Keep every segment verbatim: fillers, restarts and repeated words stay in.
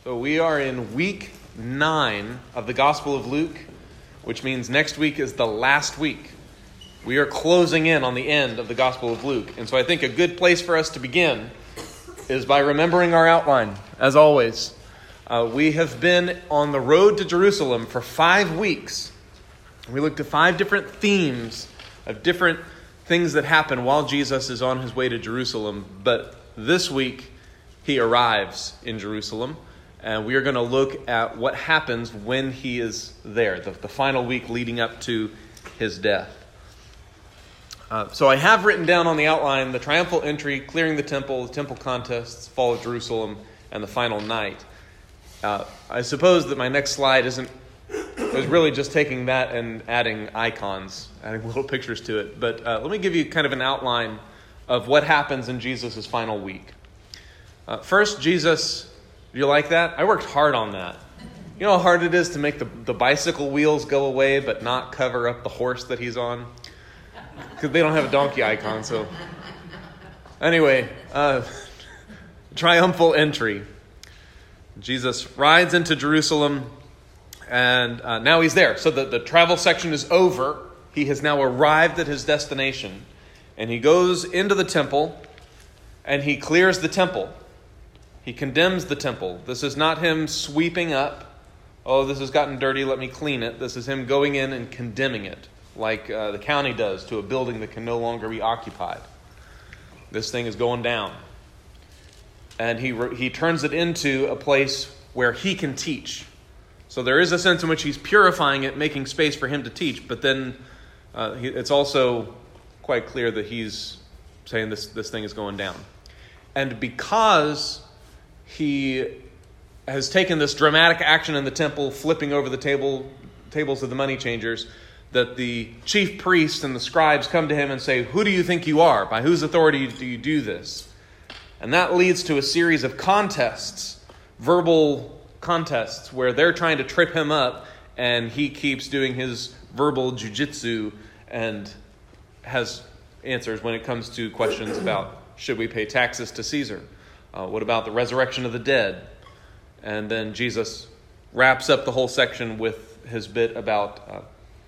So we are in week nine of the Gospel of Luke, which means next week is the last week. We are closing in on the end of the Gospel of Luke. And so I think a good place for us to begin is by remembering our outline, as always. Uh, we have been on the road to Jerusalem for five weeks. We looked at five different themes of different things that happen while Jesus is on his way to Jerusalem. But this week, he arrives in Jerusalem. And we are going to look at what happens when he is there, the, the final week leading up to his death. Uh, so I have written down on the outline the triumphal entry, clearing the temple, the temple contests, fall of Jerusalem, and the final night. Uh, I suppose that my next slide isn't, is really just taking that and adding icons, adding little pictures to it. But uh, let me give you kind of an outline of what happens in Jesus' final week. Uh, first, Jesus... Do you like that? I worked hard on that. You know how hard it is to make the, the bicycle wheels go away but not cover up the horse that he's on? Because they don't have a donkey icon, so... Anyway, uh, triumphal entry. Jesus rides into Jerusalem, and uh, now he's there. So the, the travel section is over. He has now arrived at his destination. And he goes into the temple, and he clears the temple. He condemns the temple. This is not him sweeping up. Oh, this has gotten dirty, let me clean it. This is him going in and condemning it, like uh, the county does to a building that can no longer be occupied. This thing is going down. And he re- he turns it into a place where he can teach. So there is a sense in which he's purifying it, making space for him to teach. But then uh, he, it's also quite clear that he's saying this, this thing is going down. And because he has taken this dramatic action in the temple, flipping over the table tables of the money changers, that the chief priests and the scribes come to him and say, "Who do you think you are? By whose authority do you do this?" And that leads to a series of contests, verbal contests, where they're trying to trip him up, and he keeps doing his verbal jujitsu and has answers when it comes to questions about, should we pay taxes to Caesar? Uh, what about the resurrection of the dead? And then Jesus wraps up the whole section with his bit about uh,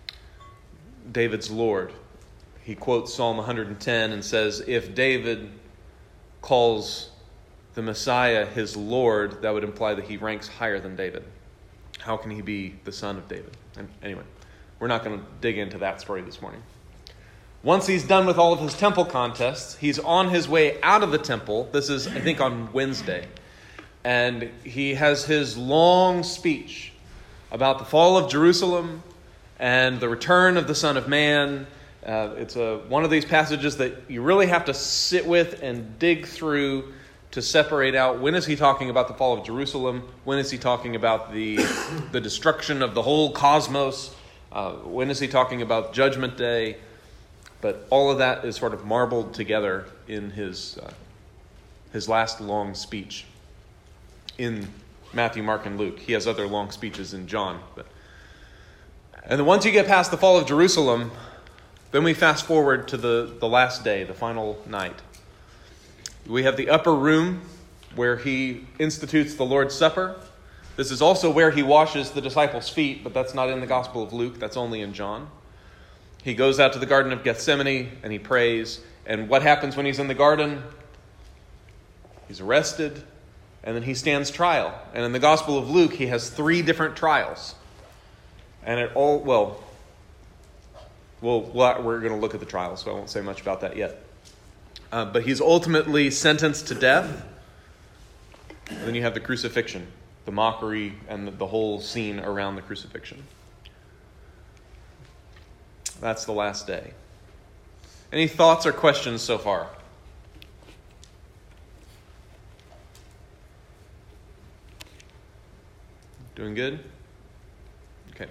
David's Lord. He quotes Psalm one hundred ten and says, if David calls the Messiah his Lord, that would imply that he ranks higher than David. How can he be the son of David? And anyway, we're not going to dig into that story this morning. Once he's done with all of his temple contests, he's on his way out of the temple. This is, I think, on Wednesday. And he has his long speech about the fall of Jerusalem and the return of the Son of Man. Uh, it's a, one of these passages that you really have to sit with and dig through to separate out, when is he talking about the fall of Jerusalem? When is he talking about the, the destruction of the whole cosmos? Uh, when is he talking about Judgment Day? But all of that is sort of marbled together in his uh, his last long speech in Matthew, Mark, and Luke. He has other long speeches in John. But and then once you get past the fall of Jerusalem, then we fast forward to the, the last day, the final night. We have the upper room where he institutes the Lord's Supper. This is also where he washes the disciples' feet, but that's not in the Gospel of Luke. That's only in John. He goes out to the Garden of Gethsemane and he prays. And what happens when he's in the garden? He's arrested and then he stands trial. And in the Gospel of Luke, he has three different trials. And it all, well, well we're going to look at the trials, so I won't say much about that yet. Uh, but he's ultimately sentenced to death. And then you have the crucifixion, the mockery, and the, the whole scene around the crucifixion. That's the last day. Any thoughts or questions so far? Doing good? Okay.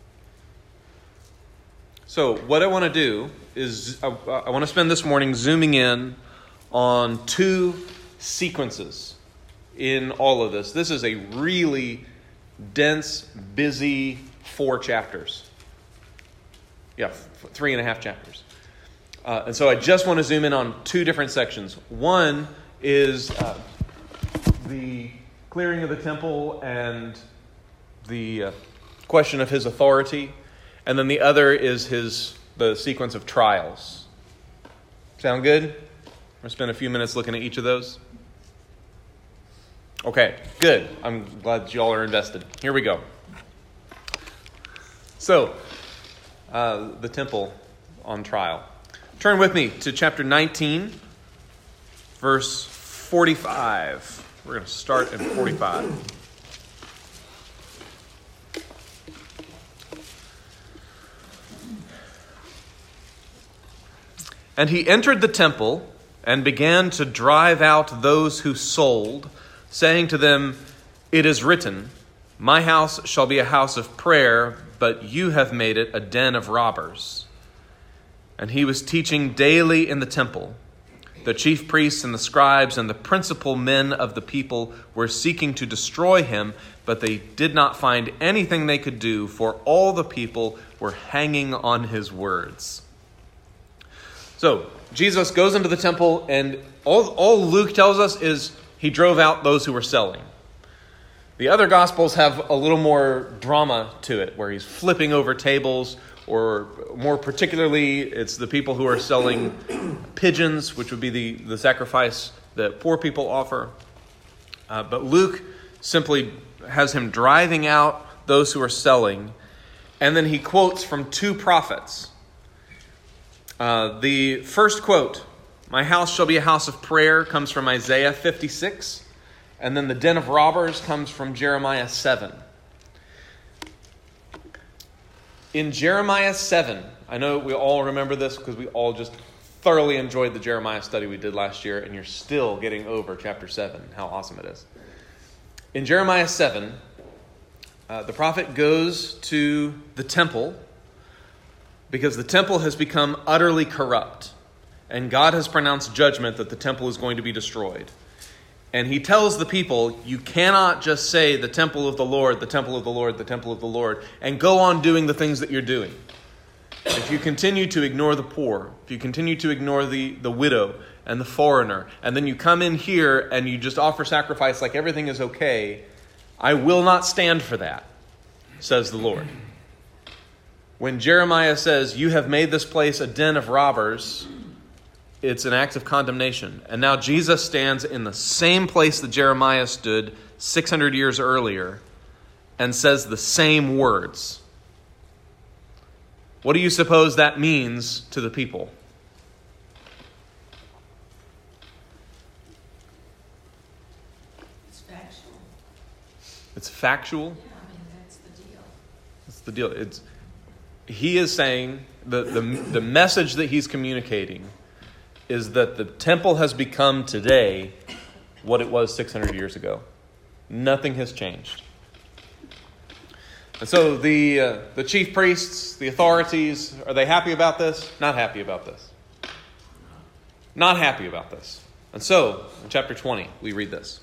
So what I want to do is I, I want to spend this morning zooming in on two sequences in all of this. This is a really dense, busy four chapters. Yeah, f- three and a half chapters. Uh, and so I just want to zoom in on two different sections. One is uh, the clearing of the temple and the uh, question of his authority. And then the other is his the sequence of trials. Sound good? I'm going to spend a few minutes looking at each of those. Okay, good. I'm glad that you all are invested. Here we go. So, uh, the temple on trial. Turn with me to chapter nineteen, verse forty-five. We're going to start in forty-five. And he entered the temple and began to drive out those who sold, saying to them, "It is written, my house shall be a house of prayer, but you have made it a den of robbers." And he was teaching daily in the temple. The chief priests and the scribes and the principal men of the people were seeking to destroy him, but they did not find anything they could do, for all the people were hanging on his words. So, Jesus goes into the temple, and all, all Luke tells us is he drove out those who were selling. The other Gospels have a little more drama to it, where he's flipping over tables, or more particularly, it's the people who are selling pigeons, which would be the, the sacrifice that poor people offer. Uh, but Luke simply has him driving out those who are selling, and then he quotes from two prophets. Uh, the first quote, "My house shall be a house of prayer," comes from Isaiah fifty-six. And then the den of robbers comes from Jeremiah seven. In Jeremiah seven, I know we all remember this because we all just thoroughly enjoyed the Jeremiah study we did last year, and you're still getting over chapter seven, how awesome it is. In Jeremiah seven, uh, the prophet goes to the temple because the temple has become utterly corrupt, and God has pronounced judgment that the temple is going to be destroyed. And he tells the people, you cannot just say the temple of the Lord, the temple of the Lord, the temple of the Lord, and go on doing the things that you're doing. If you continue to ignore the poor, if you continue to ignore the, the widow and the foreigner, and then you come in here and you just offer sacrifice like everything is okay, I will not stand for that, says the Lord. When Jeremiah says, you have made this place a den of robbers, it's an act of condemnation. And now Jesus stands in the same place that Jeremiah stood six hundred years earlier and says the same words. What do you suppose that means to the people? It's factual. It's factual? Yeah, I mean, that's the deal. That's the deal. It's, he is saying, the, the, the message that he's communicating is that the temple has become today what it was six hundred years ago. Nothing has changed. And so the uh, the chief priests, the authorities, are they happy about this? Not happy about this. Not happy about this. And so, in chapter twenty, we read this.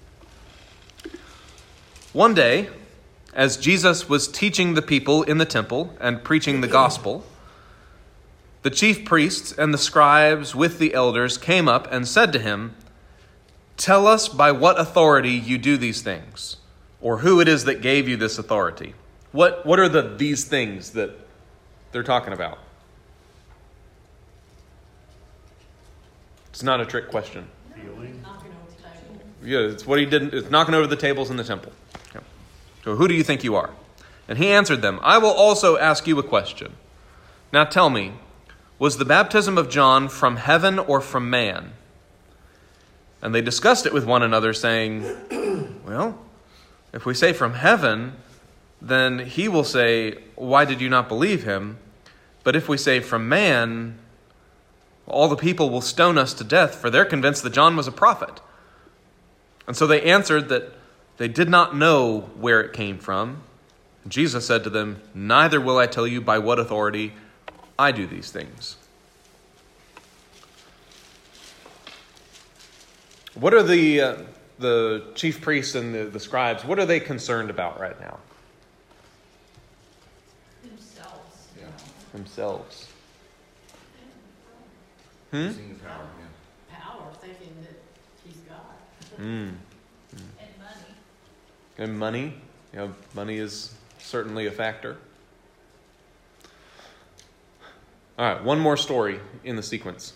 One day, as Jesus was teaching the people in the temple and preaching the gospel, the chief priests and the scribes with the elders came up and said to him, "Tell us by what authority you do these things, or who it is that gave you this authority." What, what are the these things that they're talking about? It's not a trick question. Knocking over the table. Yeah, it's what he did. It's knocking over the tables in the temple. Yeah. So who do you think you are? And he answered them, "I will also ask you a question. Now tell me, was the baptism of John from heaven or from man?" And they discussed it with one another, saying, "Well, if we say from heaven, then he will say, 'Why did you not believe him?' But if we say from man, all the people will stone us to death, for they're convinced that John was a prophet." And so they answered that they did not know where it came from. And Jesus said to them, "Neither will I tell you by what authority I do these things." What are the uh, the chief priests and the, the scribes, what are they concerned about right now? Themselves. Yeah. Themselves. Hmm? Using the power, yeah. Power, thinking that he's God. Mm. And money. And money, you know, money is certainly a factor. All right, one more story in the sequence.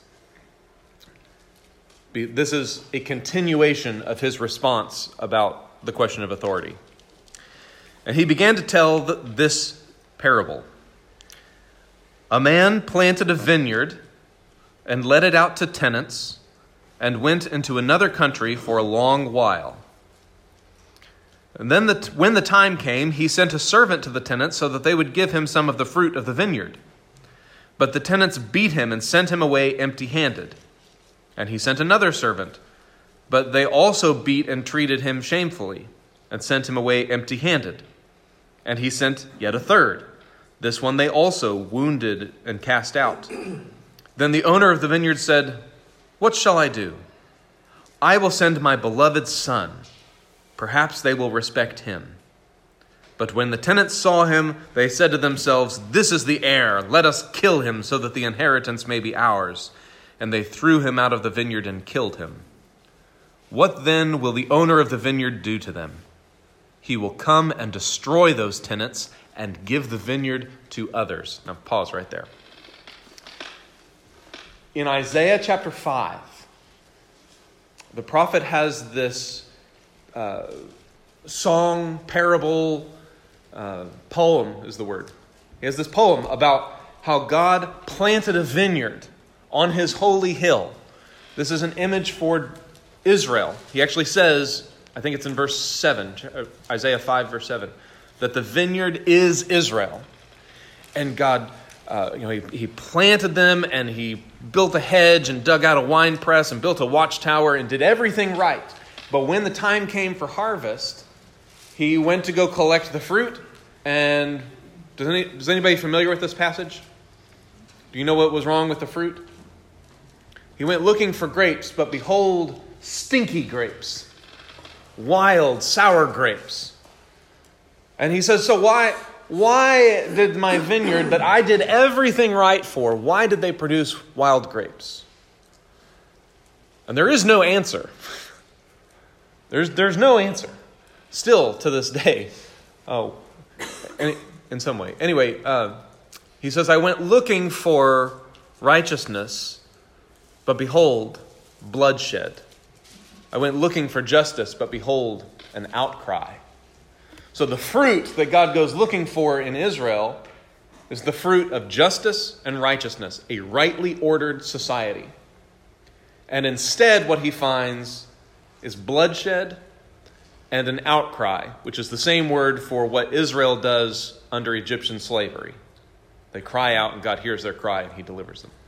This is a continuation of his response about the question of authority. And he began to tell th- this parable. A man planted a vineyard and let it out to tenants and went into another country for a long while. And then the, when the time came, he sent a servant to the tenants so that they would give him some of the fruit of the vineyard. But the tenants beat him and sent him away empty-handed. And he sent another servant, but they also beat and treated him shamefully and sent him away empty-handed. And he sent yet a third. This one they also wounded and cast out. Then the owner of the vineyard said, "What shall I do? I will send my beloved son. Perhaps they will respect him." But when the tenants saw him, they said to themselves, "This is the heir. Let us kill him so that the inheritance may be ours." And they threw him out of the vineyard and killed him. What then will the owner of the vineyard do to them? He will come and destroy those tenants and give the vineyard to others. Now pause right there. In Isaiah chapter five, the prophet has this uh, song, parable, uh, poem is the word. He has this poem about how God planted a vineyard on his holy hill. This is an image for Israel. He actually says, I think it's in verse seven, Isaiah five, verse seven, that the vineyard is Israel. And God, uh, you know, he, he planted them and he built a hedge and dug out a wine press and built a watchtower and did everything right. But when the time came for harvest, he went to go collect the fruit. And does, any, is anybody familiar with this passage? Do you know what was wrong with the fruit? He went looking for grapes, but behold, stinky grapes, wild, sour grapes. And he says, so why, why did my vineyard that I did everything right for, why did they produce wild grapes? And there is no answer. There's, there's no answer. Still to this day. Oh, in some way. Anyway, uh, he says, I went looking for righteousness, but behold, bloodshed. I went looking for justice, but behold, an outcry. So the fruit that God goes looking for in Israel is the fruit of justice and righteousness, a rightly ordered society. And instead what he finds is bloodshed and an outcry, which is the same word for what Israel does under Egyptian slavery. They cry out and God hears their cry and he delivers them.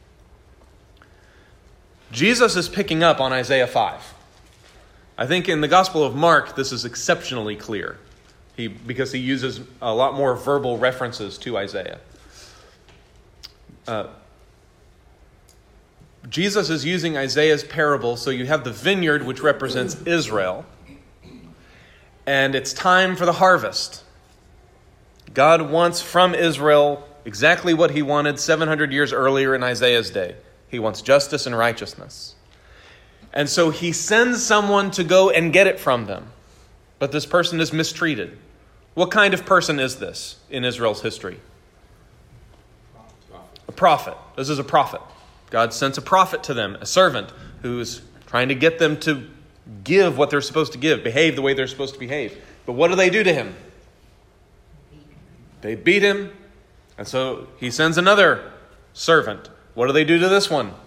Jesus is picking up on Isaiah five. I think in the Gospel of Mark, this is exceptionally clear he, because he uses a lot more verbal references to Isaiah. Uh, Jesus is using Isaiah's parable, so you have the vineyard, which represents Israel, and it's time for the harvest. God wants from Israel exactly what he wanted seven hundred years earlier in Isaiah's day. He wants justice and righteousness. And so he sends someone to go and get it from them. But this person is mistreated. What kind of person is this in Israel's history? A prophet. This is a prophet. God sends a prophet to them, a servant who's trying to get them to give what they're supposed to give, behave the way they're supposed to behave. But what do they do to him? They beat him. And so he sends another servant. What do they do to this one?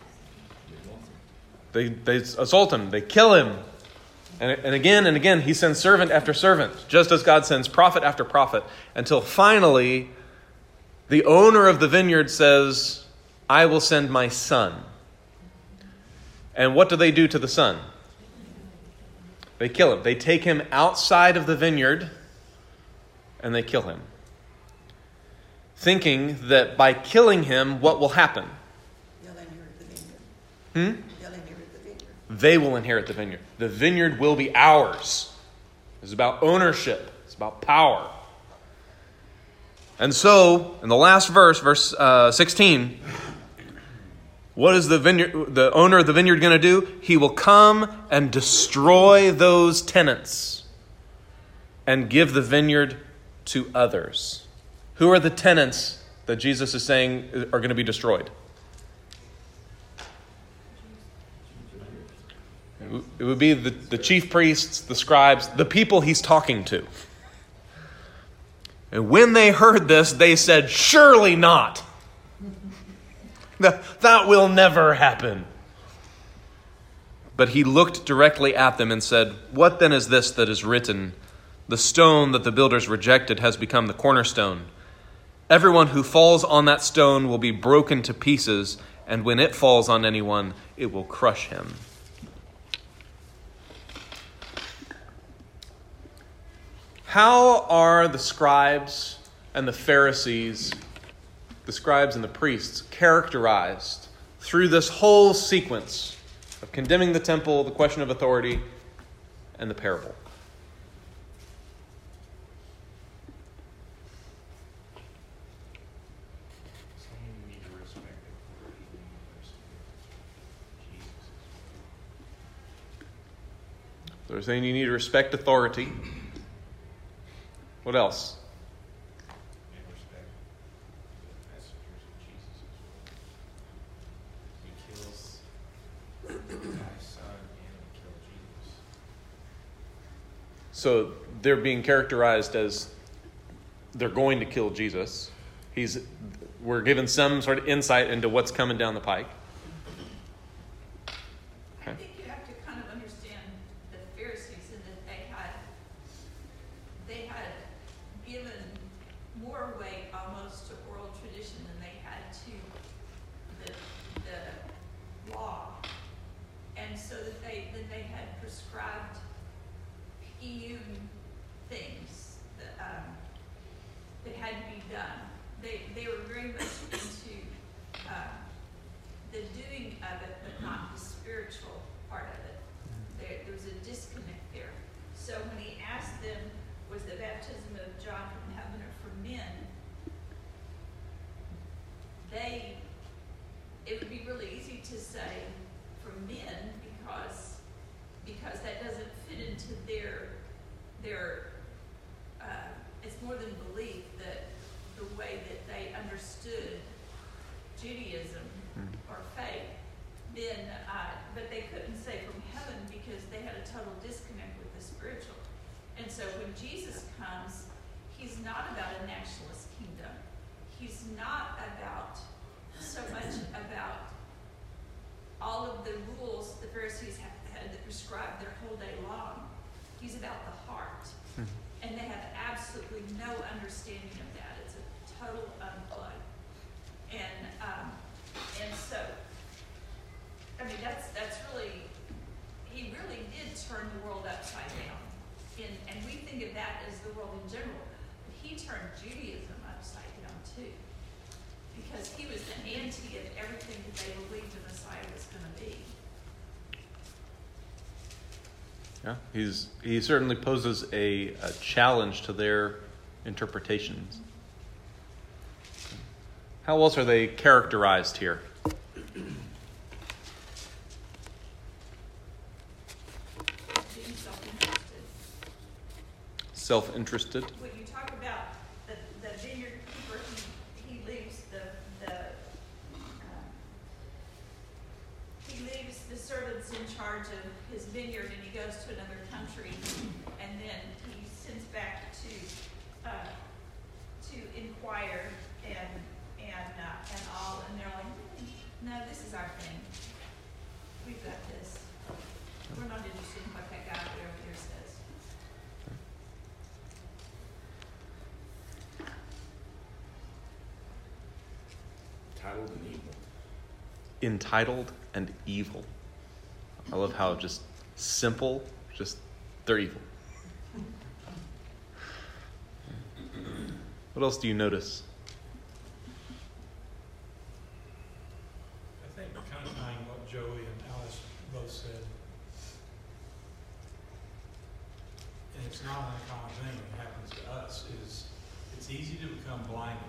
They, they assault him. They kill him. And, and again and again, he sends servant after servant, just as God sends prophet after prophet, until finally the owner of the vineyard says, I will send my son. And what do they do to the son? They kill him. They take him outside of the vineyard and they kill him, thinking that by killing him, what will happen? They'll inherit the vineyard. Hmm? They'll inherit the vineyard. They will inherit the vineyard. The vineyard will be ours. It's about ownership. It's about power. And so, in the last verse, verse uh, sixteen, what is the vineyard, the owner of the vineyard going to do? He will come and destroy those tenants. and give the vineyard to others. Who are the tenants that Jesus is saying are going to be destroyed? It would be the, the chief priests, the scribes, the people he's talking to. And when they heard this, they said, "Surely not. That, that will never happen." But he looked directly at them and said, "What then is this that is written? The stone that the builders rejected has become the cornerstone. Everyone who falls on that stone will be broken to pieces, and when it falls on anyone, it will crush him." How are the scribes and the Pharisees, the scribes and the priests, characterized through this whole sequence of condemning the temple, the question of authority, and the parable? They're saying you need to respect authority. What else? And respect the messengers of Jesus as well. He kills God's son and he killed Jesus. So they're being characterized as they're going to kill Jesus. He's we're given some sort of insight into what's coming down the pike. I think you have to kind of understand the Pharisees in that they had they had given more weight almost to oral tradition than they had to the the law, and so that they that they had prescribed Piyun things that um, that had to be done. They they were very much into uh, the doing of it, but not the spiritual part of it. There, there was a disconnect there. So when he asked them, was the baptism of John from heaven or from men? They, it would be really easy to say from men because because that doesn't fit into their their. Uh, it's more than belief that the way that they understood Judaism or faith, then, uh, but they couldn't say from heaven because they had a total disconnect with the spiritual. And so when Jesus comes, he's not about a nationalist kingdom. He's not about so much about all of the rules the Pharisees had, had prescribed their whole day long. He's about the heart. And they have absolutely no understanding of that. It's a total unplug. And um, and so, I mean, that's that's really, he really did turn the world upside down. In, and we think of that as the world in general. But he turned Judaism upside down too. Because he was the anti of everything that they believed the Messiah was going to be. Yeah, he's he certainly poses a, a challenge to their interpretations. How else are they characterized here? Being self-interested. Self-interested. When you talk about the, the vineyard keeper, he, he leaves the, the um, he leaves the servants in charge of his vineyard and he goes to another country and then he sends back to uh, to inquire and and uh, and all and they're like, no, this is our thing. We've got this. We're not interested in what that guy over there says. Entitled and evil. Entitled and evil. I love how just simple, just they're evil. What else do you notice? I think kind of tying what Joey and Alice both said, and it's not an uncommon thing that happens to us, is it's easy to become blinded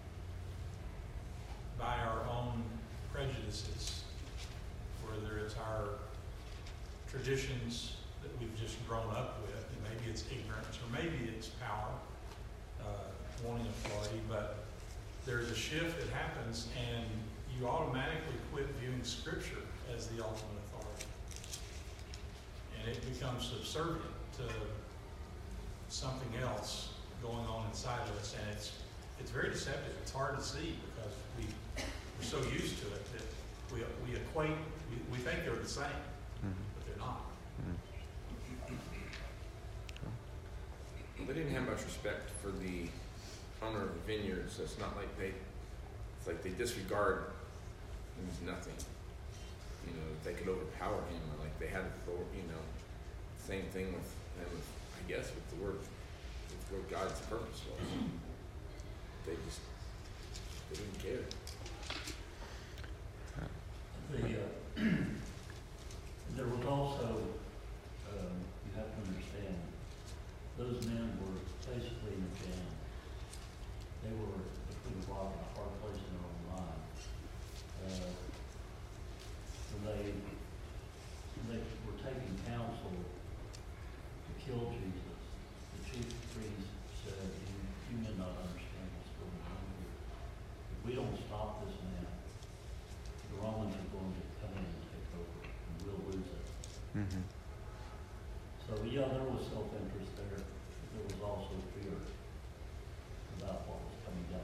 by our own prejudices, whether it's our traditions that we've just grown up with, and maybe it's ignorance, or maybe power, uh, wanting authority, but there's a shift that happens, and you automatically quit viewing Scripture as the ultimate authority. And it becomes subservient to something else going on inside of us, and it's it's very deceptive. It's hard to see because we, we're so used to it that we, we equate, we, we think they're the same, Mhm. but they're not. They didn't have much respect for the owner of the vineyard, so it's not like they, it's like they disregard him as nothing. You know, they could overpower him, or like they had authority, you know, same thing with them, I guess, with the word, with what God's purpose was. They just, they didn't care. The, uh, there was also, um, you have to understand, those men were basically in a jam. They were between a rock and a hard place in their own mind. Uh, they, they were taking counsel to kill Jesus. The chief priest said, you, you may not understand what's going on here. If we don't stop this man, the Romans are going to come in and take over, and we'll lose it. Mhm. So, yeah, there was self-interest there, but there was also fear about what was coming down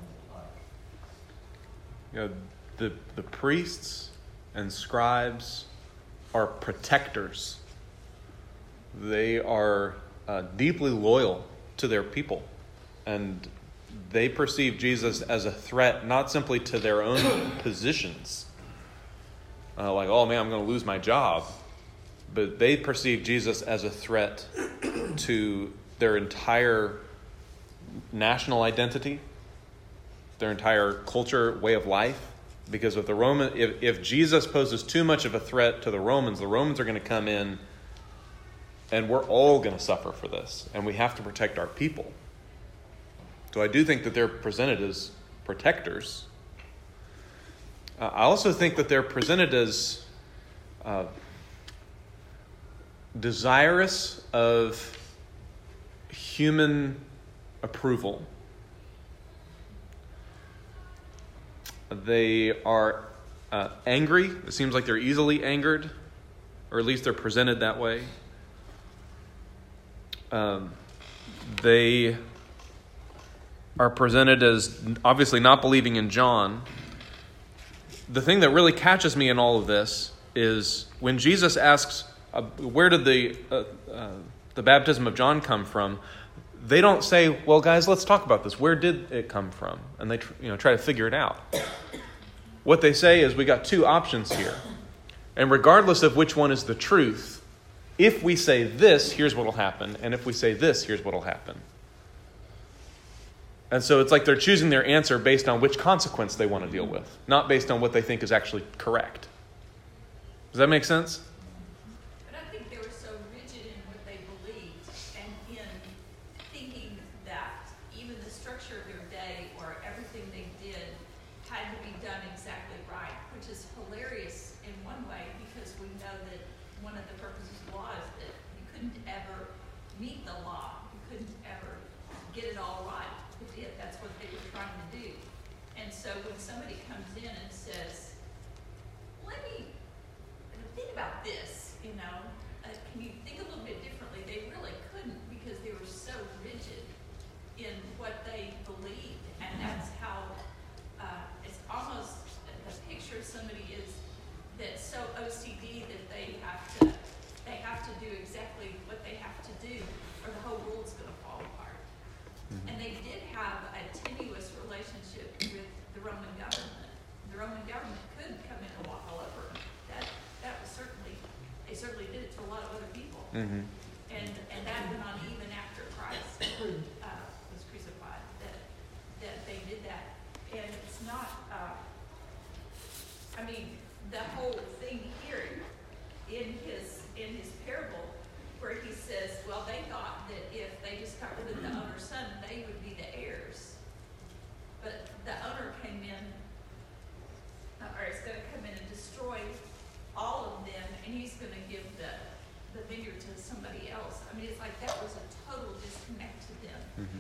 the pipe. You know, the the priests and scribes are protectors. They are uh, deeply loyal to their people, and they perceive Jesus as a threat not simply to their own positions, uh, like, oh man, I'm going to lose my job, but they perceive Jesus as a threat to their entire national identity, their entire culture, way of life. Because if the Roman, if, if Jesus poses too much of a threat to the Romans, the Romans are going to come in, and we're all going to suffer for this, and we have to protect our people. So I do think that they're presented as protectors. Uh, I also think that they're presented as uh, desirous of human approval. They are uh, angry. It seems like they're easily angered, or at least they're presented that way. Um, they are presented as obviously not believing in John. The thing that really catches me in all of this is when Jesus asks, uh, where did the uh, uh, the baptism of John come from? They don't say, well, guys, let's talk about this. Where did it come from? And they you know try to figure it out. What they say is, we got two options here. And regardless of which one is the truth, if we say this, here's what will happen. And if we say this, here's what will happen. And so it's like they're choosing their answer based on which consequence they want to deal with, not based on what they think is actually correct. Does that make sense? But I think they were so rigid in what they believed and in thinking that even the structure of their day or everything they did had to be done exactly right, which is hilarious in one way because we know that one of the purposes of law is that you couldn't ever meet the law. You couldn't ever get it all right. If that's what they were trying to do. And so when somebody comes in and says, let me think about this, you know, uh, can you think a little bit differently? They really couldn't because they were so rigid in what they believed. And that's how uh, it's almost the picture of somebody is that's so O C D that they have to they have to do exactly what they have to do or the whole world's going to fall apart. Mm-hmm. And they did have a tenuous relationship with the Roman government. The Roman government could come in and walk all over them. That that was certainly they certainly did it to a lot of other people. Mm-hmm. And and that went on even after Christ uh, was crucified. That that they did that, and it's not. Uh, I mean, the whole thing here in his in his parable, where he says, "Well, they thought that if they just got rid of the owner's son, they would be the heirs, but the owner came in, uh, or is going to come in and destroy all of them, and he's going to give the." the vineyard to somebody else. I mean, it's like that was a total disconnect to them. Mm-hmm.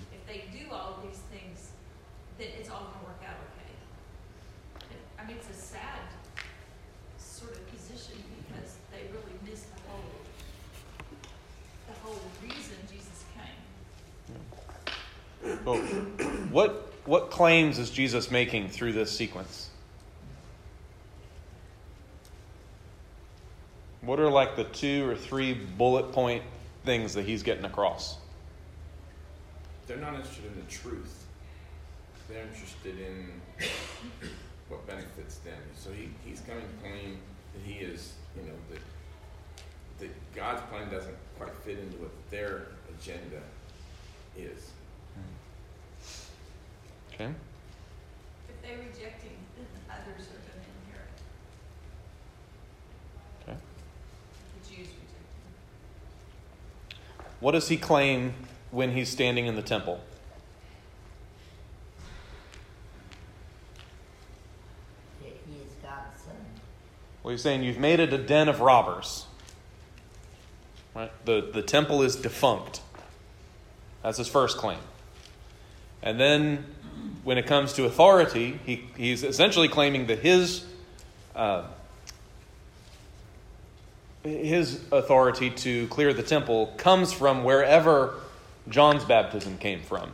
Well, what what claims is Jesus making through this sequence? What are like the two or three bullet point things that he's getting across? They're not interested in the truth. They're interested in what benefits them. So he, he's coming to claim that he is, you know, that that God's plan doesn't quite fit into what their agenda is. Okay. If they reject him, then others are going to inherit. Okay. The Jews reject him. What does he claim when he's standing in the temple? He is God's son. Well, he's saying you've made it a den of robbers. Right? The, the temple is defunct. That's his first claim. And then when it comes to authority, he, he's essentially claiming that his uh, his authority to clear the temple comes from wherever John's baptism came from.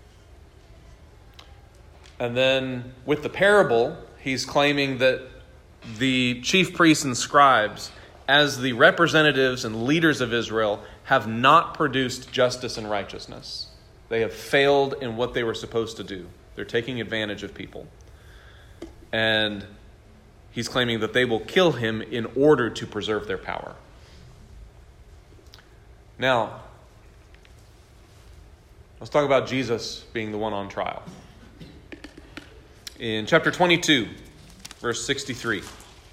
And then with the parable, he's claiming that the chief priests and scribes, as the representatives and leaders of Israel, have not produced justice and righteousness. They have failed in what they were supposed to do. They're taking advantage of people. And he's claiming that they will kill him in order to preserve their power. Now, let's talk about Jesus being the one on trial. In chapter twenty-two, verse sixty-three.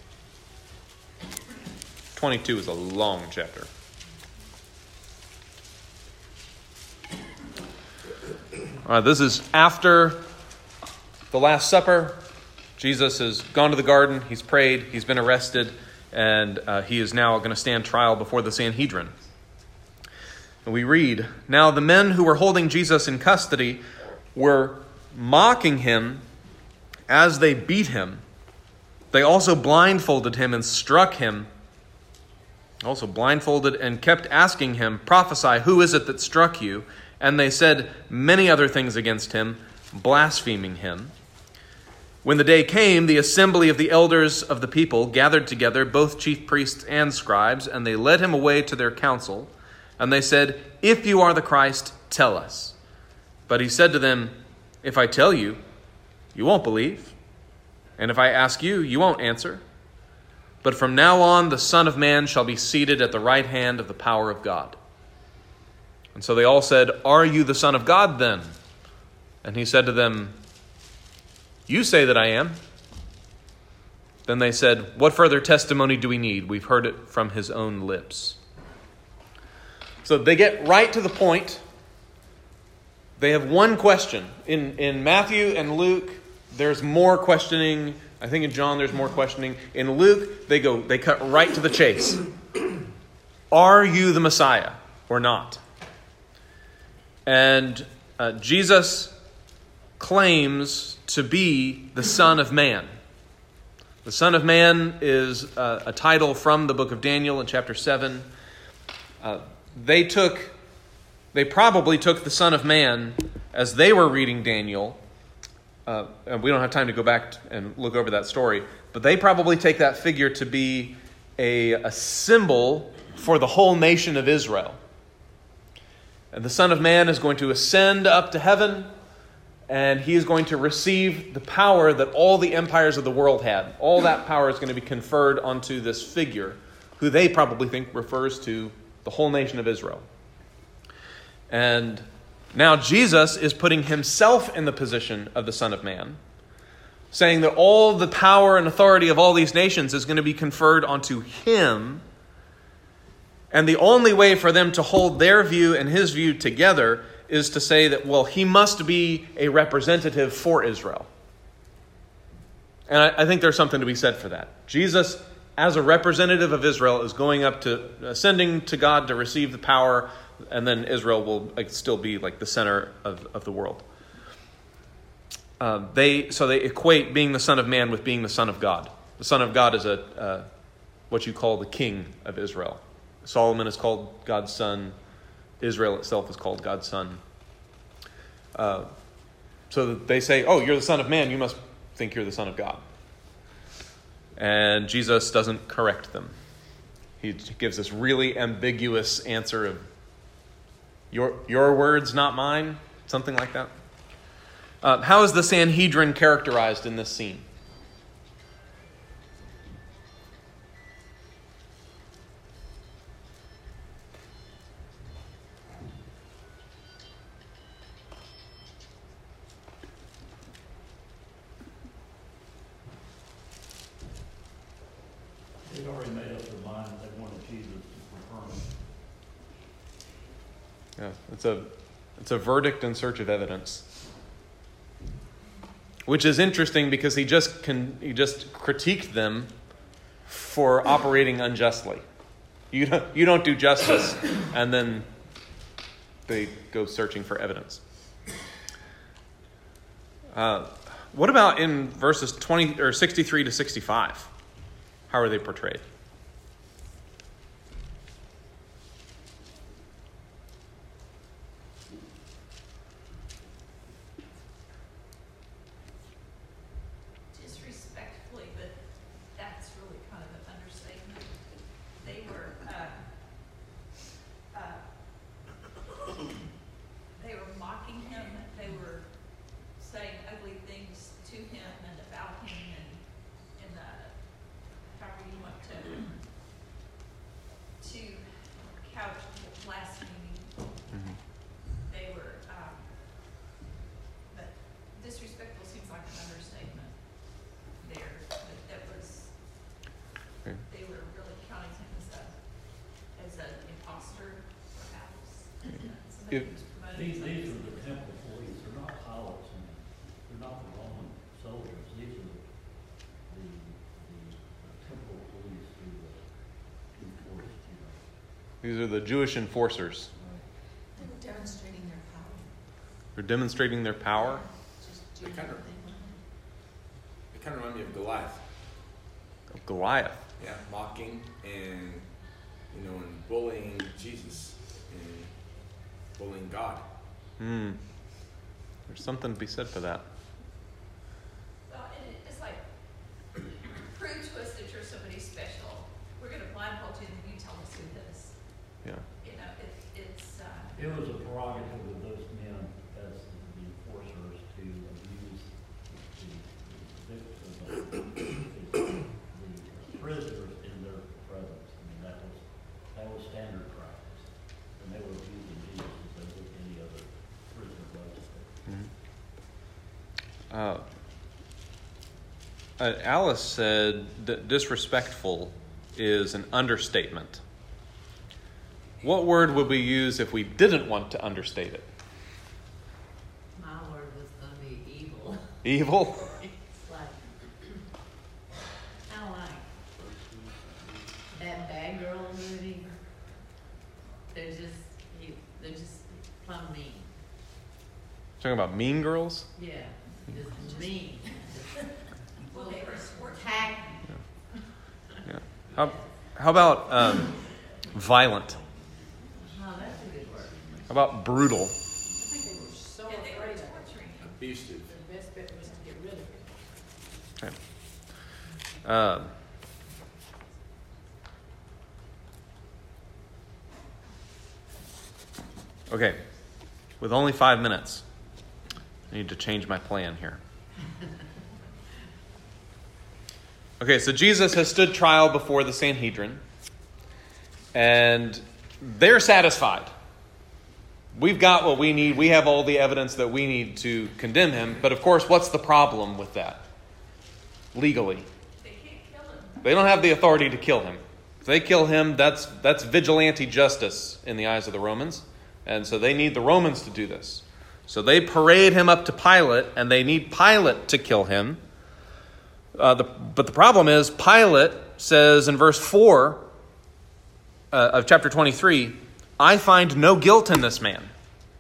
twenty-two is a long chapter. All right, this is after the Last Supper. Jesus has gone to the garden, he's prayed, he's been arrested, and uh, he is now going to stand trial before the Sanhedrin. And we read, "Now the men who were holding Jesus in custody were mocking him as they beat him. They also blindfolded him and struck him. Also blindfolded and kept asking him, 'Prophesy, who is it that struck you?' And they said many other things against him, blaspheming him. When the day came, the assembly of the elders of the people gathered together, both chief priests and scribes, and they led him away to their council. And they said, 'If you are the Christ, tell us.' But he said to them, 'If I tell you, you won't believe. And if I ask you, you won't answer. But from now on, the Son of Man shall be seated at the right hand of the power of God.' And so they all said, 'Are you the Son of God then?' And he said to them, 'You say that I am.' Then they said, 'What further testimony do we need? We've heard it from his own lips.'" So they get right to the point. They have one question. In, in Matthew and Luke, there's more questioning. I think in John there's more questioning. In Luke, they go, they cut right to the chase. Are you the Messiah or not? And uh, Jesus claims to be the Son of Man. The Son of Man is uh, a title from the book of Daniel in chapter seven. Uh, they took, they probably took the Son of Man as they were reading Daniel. Uh, and we don't have time to go back and look over that story, but they probably take that figure to be a, a symbol for the whole nation of Israel. And the Son of Man is going to ascend up to heaven, and he is going to receive the power that all the empires of the world had. All that power is going to be conferred onto this figure, who they probably think refers to the whole nation of Israel. And now Jesus is putting himself in the position of the Son of Man, saying that all the power and authority of all these nations is going to be conferred onto him. And the only way for them to hold their view and his view together is to say that, well, he must be a representative for Israel. And I, I think there's something to be said for that. Jesus, as a representative of Israel, is going up to, ascending to God to receive the power, and then Israel will like, still be like the center of, of the world. Uh, they so they equate being the Son of Man with being the Son of God. The Son of God is a uh, what you call the King of Israel. Solomon is called God's son. Israel itself is called God's son. Uh, so that they say, oh, you're the Son of Man, you must think you're the Son of God. And Jesus doesn't correct them. He gives this really ambiguous answer of, your, your words, not mine, something like that. Uh, how is the Sanhedrin characterized in this scene? They'd already made up their mind that they wanted Jesus to confirm it. Yeah, it's a it's a verdict in search of evidence, which is interesting because he just can he just critiqued them for operating unjustly. You don't you don't do justice, and then they go searching for evidence. Uh, what about in verses twenty or sixty-three to sixty-five? How are they portrayed? Disrespectfully, but that's really kind of an understatement. They were, uh, uh, they were mocking him. They were saying ugly things to him and about him, and in the however you want to to couch blasphemy. Mm-hmm. They were, um, but disrespectful seems like an understatement there. But that was, Okay. they were really counting him as a as an imposter, perhaps. Somebody If- who was promoting These, these something. are the temple police, they're not pilots, and they're not the Roman soldiers, these are the, the, the temple police who uh, enforced, you know. These are the Jewish enforcers. They were demonstrating their power. They're demonstrating their power. Just They doing kind of- what they wanted. It kind of reminds me of Goliath. Of Goliath. Yeah, mocking and, you know, and bullying Jesus and bullying God. Hmm. There's something to be said for that. Well, and it- it's like, prove to us that you're somebody special. We're going to blindfold you, and then you tell us who this. Yeah. You know, it, it's, uh, It was a prerogative of those men as the enforcers to abuse the, the victims, the, the prisoners in their presence. I mean, that was, that was standard practice. And they were abusing Jesus as they would any other prisoner was. Uh, uh, Alice said that disrespectful is an understatement. What word would we use if we didn't want to understate it? My word was gonna be evil. Evil? It's like, I don't like that Bad Girl movie. They're just, you, they're just plumb mean. Talking about Mean Girls? Yeah, just mean. well, they were sports. Attack. Yeah. How, how about um, violent? Oh, that's a good word. How about brutal? I think they were so Yeah, they were afraid of it. torturing him. Abusive. The best bet was to get rid of it. Okay. Uh, okay. With only five minutes, I need to change my plan here. Okay, so Jesus has stood trial before the Sanhedrin, and they're satisfied. We've got what we need. We have all the evidence that we need to condemn him. But of course, what's the problem with that? Legally, They can't kill him. they don't have the authority to kill him. If they kill him, that's that's vigilante justice in the eyes of the Romans. And so they need the Romans to do this. So they parade him up to Pilate, and they need Pilate to kill him. Uh, the, but the problem is, Pilate says in verse four uh, of chapter twenty-three, I find no guilt in this man.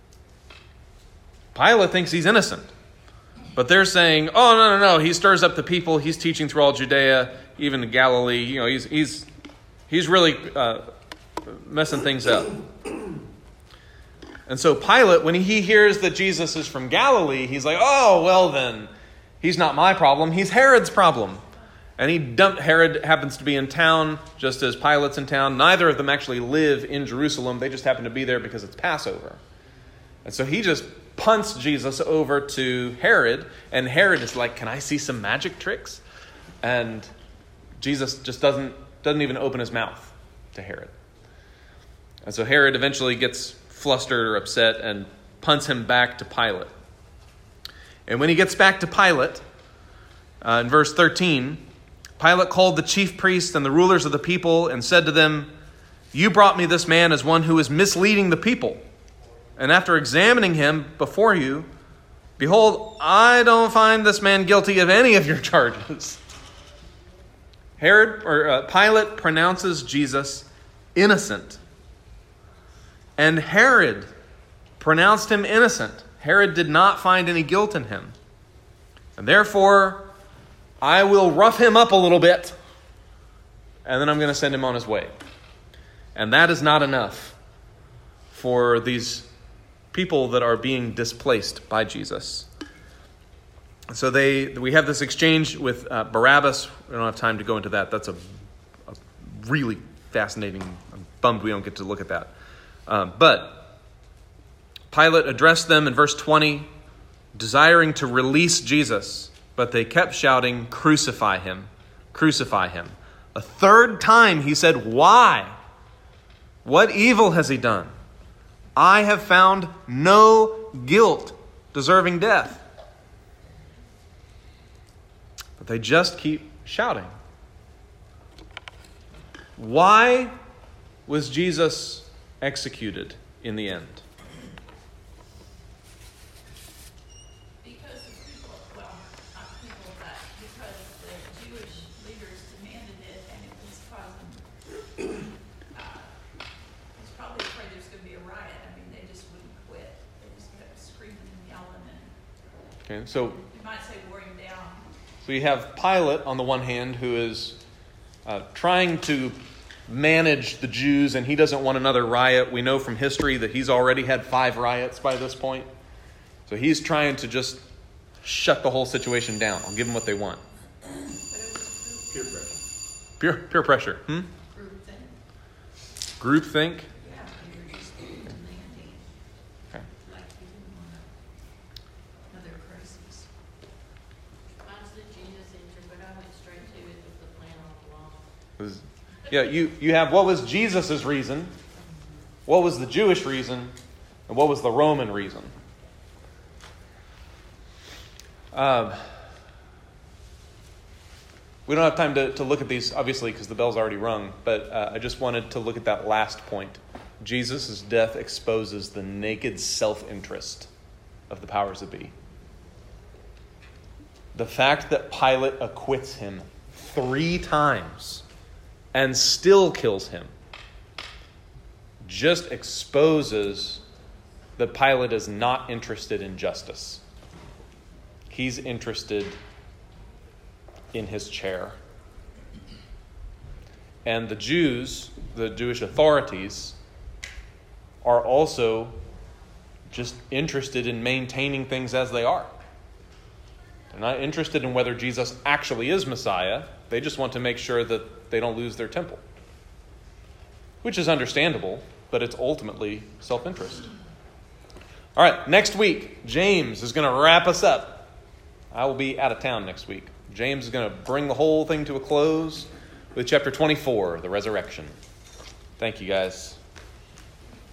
Pilate thinks he's innocent. But they're saying, oh, no, no, no, he stirs up the people. He's teaching through all Judea, even in Galilee. You know, he's he's he's really uh, messing things up. And so Pilate, when he hears that Jesus is from Galilee, he's like, oh, well then, he's not my problem, he's Herod's problem. And he dumped, Herod happens to be in town, just as Pilate's in town. Neither of them actually live in Jerusalem. They just happen to be there because it's Passover. And so he just punts Jesus over to Herod. And Herod is like, can I see some magic tricks? And Jesus just doesn't, doesn't even open his mouth to Herod. And so Herod eventually gets flustered or upset and punts him back to Pilate. And when he gets back to Pilate, uh, in verse thirteen, Pilate called the chief priests and the rulers of the people and said to them, you brought me this man as one who is misleading the people. And after examining him before you, behold, I don't find this man guilty of any of your charges. Herod or uh, Pilate pronounces Jesus innocent. And Herod pronounced him innocent. Herod did not find any guilt in him. And therefore, I will rough him up a little bit, and then I'm going to send him on his way. And that is not enough for these people that are being displaced by Jesus. So they, we have this exchange with uh, Barabbas. We don't have time to go into that. That's a, a really fascinating. I'm bummed we don't get to look at that. Um, but Pilate addressed them in verse twenty, desiring to release Jesus. But they kept shouting, crucify him, crucify him. A third time he said, why? What evil has he done? I have found no guilt deserving death. But they just keep shouting. Why was Jesus executed in the end? Okay, so You might say wore him down. So you have Pilate on the one hand, who is uh, trying to manage the Jews, and he doesn't want another riot. We know from history that he's already had five riots by this point. So he's trying to just shut the whole situation down. I'll give them what they want. But it was Peer pressure. Pure, pure pressure. Hmm? a group thing. Groupthink. Yeah, you were just demanding. Okay. Like you didn't want another crisis. Honestly, Jesus answered, but I went straight to it with the plan all along. Was- Yeah, you, you have what was Jesus' reason, what was the Jewish reason, and what was the Roman reason. Um, we don't have time to, to look at these, obviously, because the bell's already rung, but uh, I just wanted to look at that last point. Jesus' death exposes the naked self-interest of the powers that be. The fact that Pilate acquits him three times and still kills him just exposes that Pilate is not interested in justice. He's interested in his chair. And the Jews, the Jewish authorities, are also just interested in maintaining things as they are. They're not interested in whether Jesus actually is Messiah. They just want to make sure that they don't lose their temple. Which is understandable, but it's ultimately self-interest. All right, next week, James is going to wrap us up. I will be out of town next week. James is going to bring the whole thing to a close with chapter twenty-four, the resurrection. Thank you, guys.